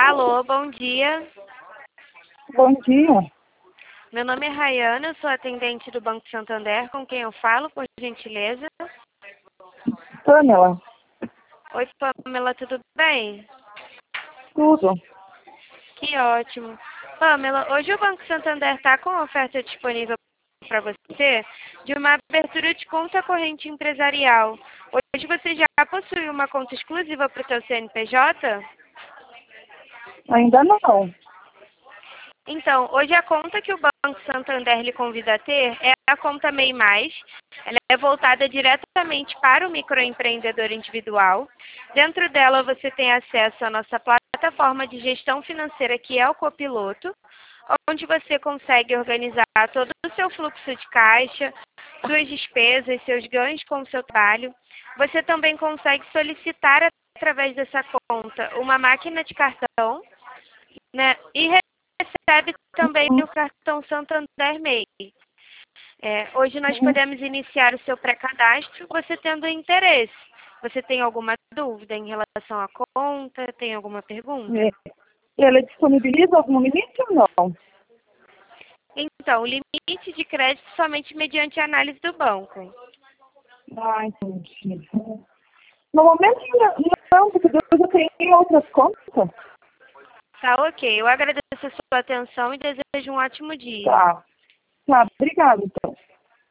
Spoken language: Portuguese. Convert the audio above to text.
Alô, bom dia. Bom dia. Meu nome é Rayana, eu sou atendente do Banco Santander. Com quem eu falo, por gentileza? Pamela, Oi, Pamela, tudo bem? tudo. Que ótimo. Pamela, hoje o Banco Santander está com oferta disponível para você de uma abertura de conta corrente empresarial. Hoje você já possui uma conta exclusiva para o seu CNPJ? Ainda não. Então, hoje a conta que o Banco Santander lhe convida a ter é a conta MEI+. Ela é voltada diretamente para o microempreendedor individual. Dentro dela você tem acesso à nossa plataforma de gestão financeira, que é o Copiloto, onde você consegue organizar todo o seu fluxo de caixa, suas despesas, seus ganhos com o seu trabalho. Você também consegue solicitar através dessa conta uma máquina de cartão, né? E recebe também o cartão Santander MEI. Hoje nós podemos iniciar o seu pré-cadastro, você tendo interesse. Você tem alguma dúvida em relação à conta? Tem alguma pergunta? Ela disponibiliza algum limite ou não? Então, o limite de crédito somente mediante análise do banco. Ah, entendi. No momento não, porque eu já tenho outras contas. Tá ok. Eu agradeço a sua atenção e desejo um ótimo dia. Tá. Tá, obrigada então.